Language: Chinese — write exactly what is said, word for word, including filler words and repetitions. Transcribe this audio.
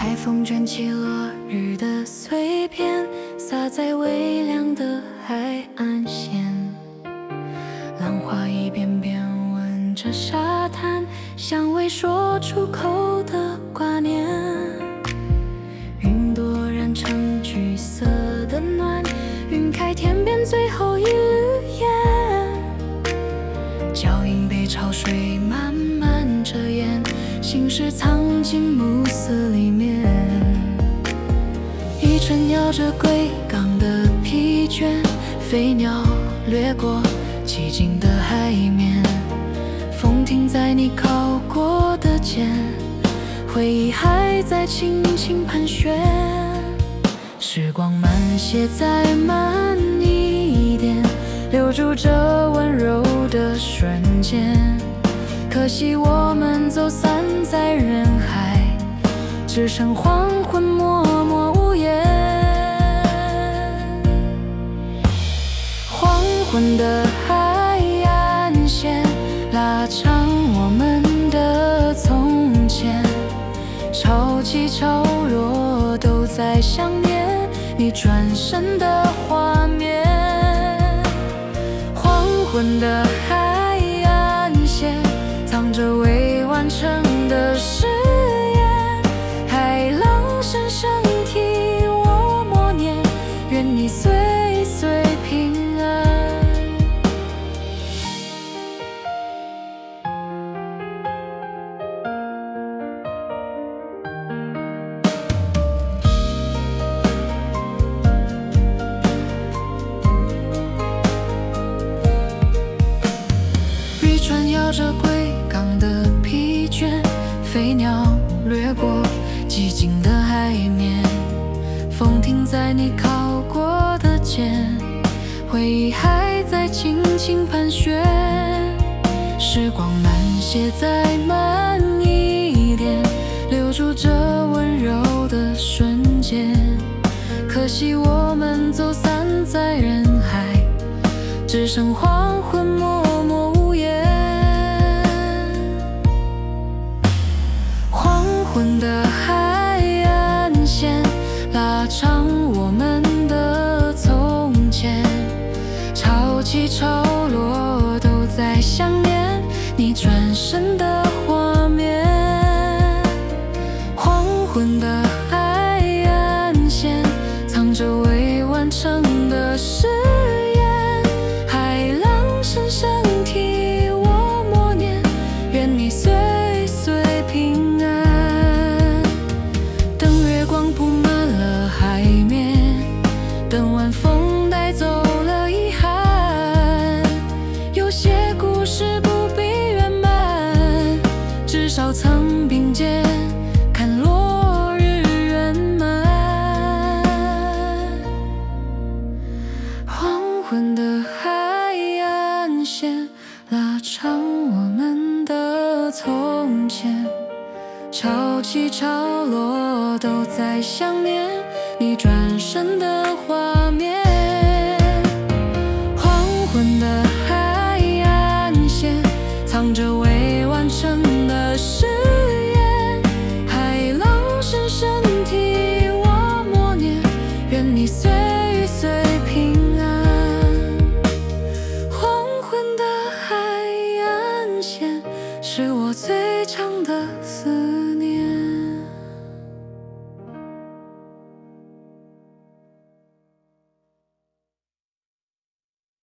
海风卷起落日的碎片，洒在微凉的海岸线。浪花一遍遍吻着沙滩，像未说出口的挂念。云朵染成橘色的暖，晕开天边最后一缕烟。脚印被潮水慢慢遮掩，心事藏进暮色里面。一阵摇着归港的疲倦，飞鸟掠过寂静的海面，风停在你靠过的肩，回忆还在轻轻盘旋。时光慢些，再慢一点，留住这温柔的瞬间。可惜我们走散在人海，只剩黄昏默默无言。黄昏的海岸线，拉长我们的从前。潮起潮落都在想念你转身的画面。黄昏的海岸线，藏着未完成的誓言。海浪声声替我默念，愿你岁岁平安。渔船摇着归港的疲倦，飞鸟掠过寂静的海面，风停在你靠过的肩，回忆还在轻轻盘旋。时光慢些，再慢一点，留住这温柔的瞬间。可惜我们走散在人海，只剩黄昏默默无言。黄昏的海岸线，拉长我们的从前。潮起潮落都在想念你转身的画面。黄昏的海岸线，藏着未完成的誓言。海浪声声替我默念，愿你岁岁平安。等月光铺满了海面，等晚风带走了遗憾。有些故事不必圆满，至少曾并肩看落日圆满。黄昏的海岸线，拉长我们的从前。潮起潮落都在想念你转身的画面。黄昏的海岸线，藏着未完成的誓言。海浪声声替我默念，愿你岁岁平安。黄昏的海岸线，是我最长的思念。